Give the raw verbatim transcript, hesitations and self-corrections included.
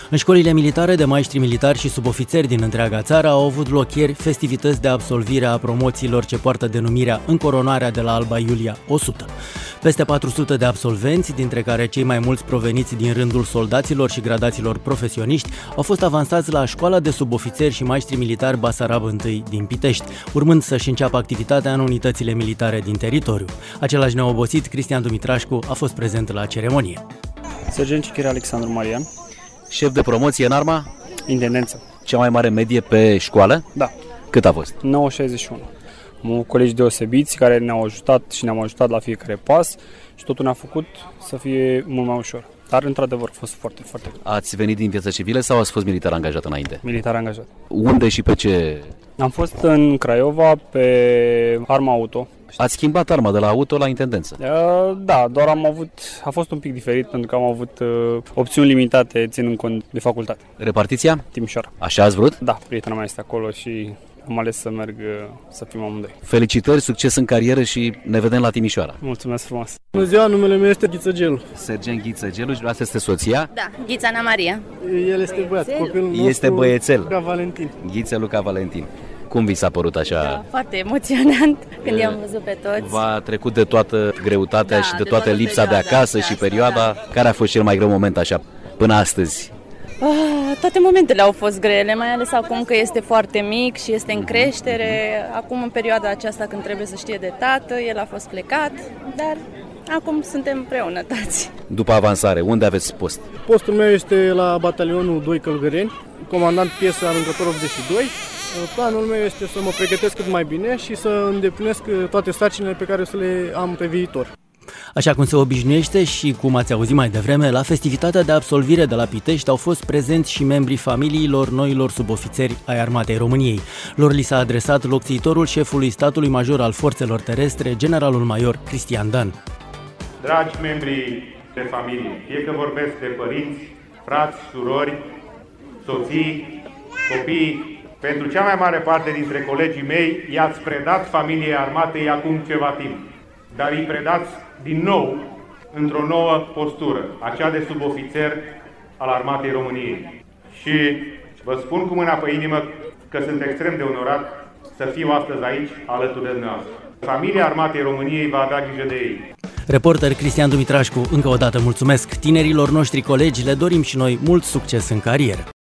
În școlile militare de maestri militari și subofițeri din întreaga țară au avut loc ieri festivități de absolvire a promoțiilor ce poartă denumirea Încoronarea de la Alba Iulia o sută. Peste patru sute de absolvenți, dintre care cei mai mulți proveniți din rândul soldaților și gradaților profesioniști, au fost avansați la Școala de Subofițeri și Maestri Militari Basarab unu din Pitești, urmând să-și înceapă activitatea în unitățile militare din teritoriu. Același neobosit, Cristian Dumitrașcu, a fost prezent la ceremonie. Sergent Cichire Alexandru Marian. Șef de promoție în arma? Intendență. Cea mai mare medie pe școală? Da. Cât a fost? nouă virgulă șaizeci și unu. Am colegi deosebiți care ne-au ajutat și ne-au ajutat la fiecare pas și totul ne-a făcut să fie mult mai ușor. Dar, într-adevăr, a fost foarte, foarte greu. Ați venit din viața civilă sau ați fost militar angajat înainte? Militar angajat. Unde și pe ce? Am fost în Craiova pe arma auto. Ați schimbat arma de la auto la intendență? Da, doar am avut, a fost un pic diferit pentru că am avut uh, opțiuni limitate ținând cont de facultate. Repartiția? Timișoara. Așa ați vrut? Da, prietena mea este acolo și am ales să merg să fim amândoi. Felicitări, succes în carieră și ne vedem la Timișoara. Mulțumesc frumos! Bună ziua, numele meu este Ghiță Gelu. Sergent Ghiță Gelu, și asta este soția? Da, Ghiță Ana Maria. El este băiat, copilul nostru este băiețel. Luca Valentin. Ghiță Luca Valentin. Cum vi s-a părut așa? Da, foarte emoționant când i-am văzut pe toți. V-a trecut de toată greutatea da, și de, de toată lipsa de acasă de și asta, perioada? Da. Care a fost cel mai greu moment așa până astăzi? Oh, toate momentele au fost grele, mai ales acum că este foarte mic și este în creștere. Acum, în perioada aceasta, când trebuie să știe de tată, el a fost plecat, dar acum suntem împreună toți. După avansare, unde aveți post? Postul meu este la batalionul doi Călgăreni, comandant piesă alungător optzeci și doi. Planul meu este să mă pregătesc cât mai bine și să îndeplinesc toate sarcinile pe care să le am pe viitor. Așa cum se obișnuiește și cum ați auzit mai devreme, la festivitatea de absolvire de la Pitești au fost prezenți și membrii familiilor noilor subofițeri ai Armatei României. Lor li s-a adresat locțiitorul șefului statului major al forțelor terestre, generalul major Cristian Dan. Dragi membrii de familie, fie că vorbesc de părinți, frați, surori, soții, copii, pentru cea mai mare parte dintre colegii mei i-ați predat familiei armatei acum ceva timp, dar îi predați din nou într-o nouă postură, aceea de subofițer al Armatei României. Și vă spun cu mâna pe inimă că sunt extrem de onorat să fiu astăzi aici alături de dumneavoastră. Familia Armatei României va avea grijă de ei. Reporter Cristian Dumitrașcu, încă o dată mulțumesc tinerilor noștri colegi, le dorim și noi mult succes în carieră.